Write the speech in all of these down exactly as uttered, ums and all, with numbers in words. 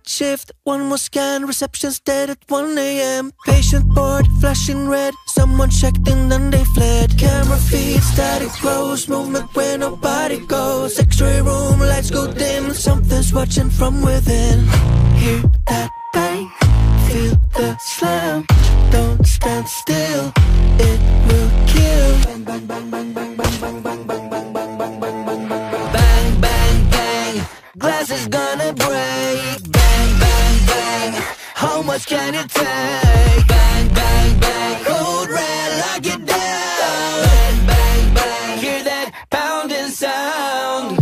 Night shift, one more scan, reception's dead at one A M Patient board, flashing red, someone checked in then they fled. Camera feed, static close, movement where nobody goes. X-ray room, lights go dim, something's watching from within. Hear that bang, feel the slam, don't stand still, it will kill. Bang, bang, bang, bang, bang, bang, bang, bang, bang, bang, bang, bang, bang, bang, bang, bang. Bang, bang, bang, glass is gonna break. Bang, bang, bang, how much can it take? Bang, bang, bang, code red, lock it down. Bang, bang, bang, hear that pounding sound.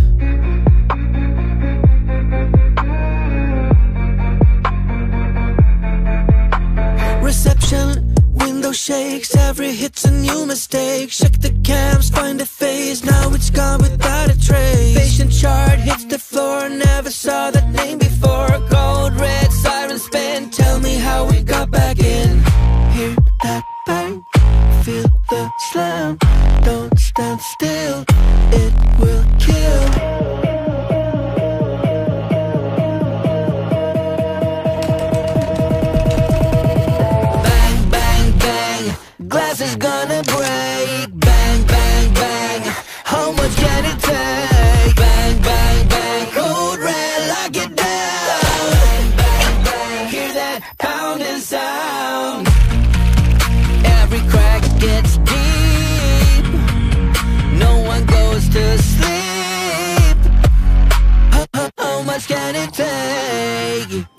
Reception, window shakes, every hit's a new mistake. Check the cams, find a face, now it's gone without a trace. Patient chart hits the floor, never saw that name before. Cold red, siren spin, tell me how we got back in. Hear that bang, feel the slam, don't stand still, it will kill. Glass is gonna break. Bang, bang, bang, how much can it take? Bang, bang, bang, code red, lock it down. Bang, bang, bang, hear that pounding sound. Every crack gets deep, no one goes to sleep. How, how, how much can it take?